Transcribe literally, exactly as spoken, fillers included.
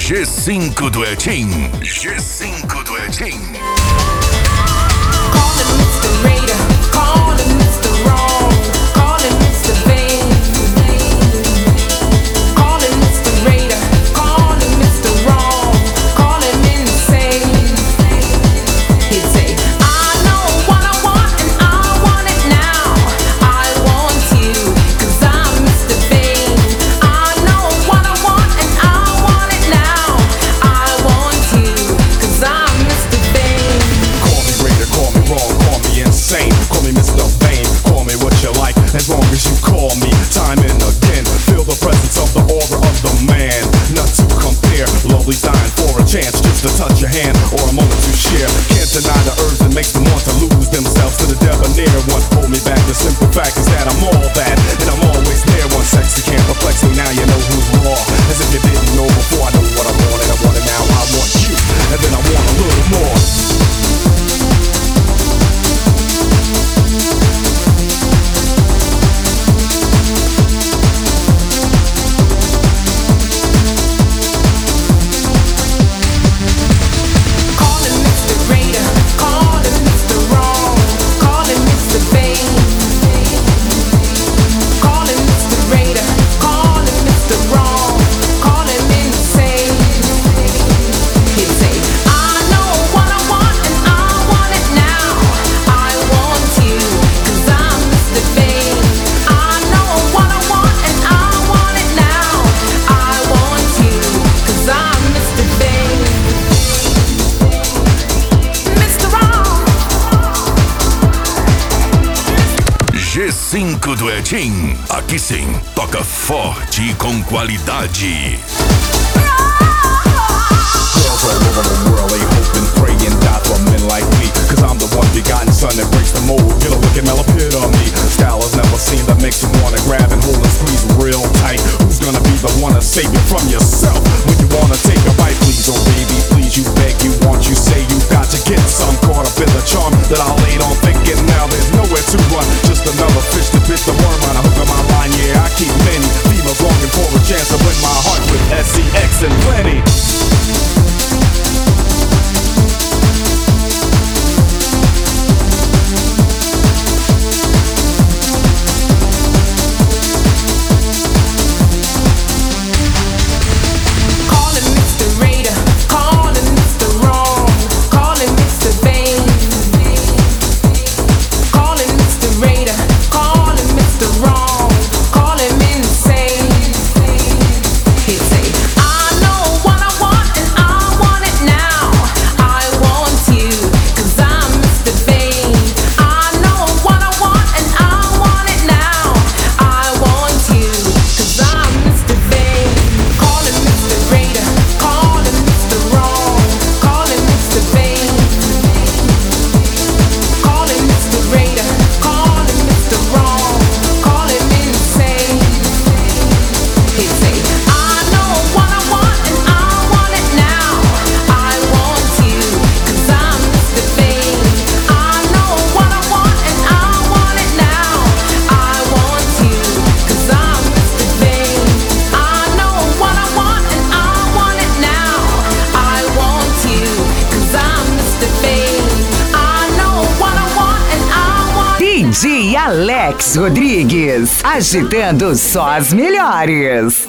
G cinco do Etim. G cinco do Etim. Call him mister Raider, call him mister Wrong, call him mister Vain. Call him mister Raider, call him mister Wrong, call him insane. He'd say, I know what I want and I want it now. I want you, cause I'm mister Vain. I know what I want and I want it now. I want you, cause I'm mister Vain. Call me Raider, call me wrong, call me insane. Call me mister Vain, call me what you like, as long as you call me time and again. Feel the presence of the aura of the man, not to compare. Lovely's dying for a chance just to touch your hand or a moment to share. Can't deny the urge that makes them want to lose themselves to the debonair one. Hold me back, the simple fact is that I'm all that, and I'm always there. One sexy can't perplex me, now you know who's raw. As if you didn't know before. I know what I want and I want it now. I want you, and then I want a little more. Call him mister Raider, call him mister Wrong, call him mister Vain. Call him mister Raider, call him mister Wrong, call him insane. He'd say, I know what I want and I want it now. I want you, cause I'm mister Vain. I know what I want and I want it now. I want you, cause I'm mister Vain. mister Wrong. G cinco do Etim. Aqui sim, toca forte e com qualidade. Girls all over the world, they hope and pray and die for men like me. Cause I'm the one begotten son that breaks the mold. Get a look at Mel epitome. Style is never seen that makes you wanna grab and hold and squeeze real tight. Who's gonna be the one to save you from yourself when you wanna take a bite? Please, oh baby, please, you beg, you want, you say you got to get some. Caught up in the charm that I laid on thinking now there's nowhere to run. Just another fish to bit the worm on a hook of my line. Yeah, I keep many females longing for a chance to win my heart with S C X and plenty. Call him mister Raider, call him mister Wrong, call him mister Vain. Call him mister Raider, call him mister Wrong, call him insane. He'd say, I know what I want and I want it now. I want you, cause I'm mister Vain. I know what I want and I want it now. I want you, cause I'm mister Vain. Call him mister Raider, call him mister Wrong, call him mister Vain. Call him mister Raider, call him mister Wrong, call him insane. He'd say, I know what I want and I want it now. I want you, cause I'm mister Vain. I know what I want and I want it now. I want you, cause I'm mister Vain. I know what I want and I want it now. I want you, cause I'm mister Vain. I know what I want and I want D J Alex Rodrigues, agitando só as melhores.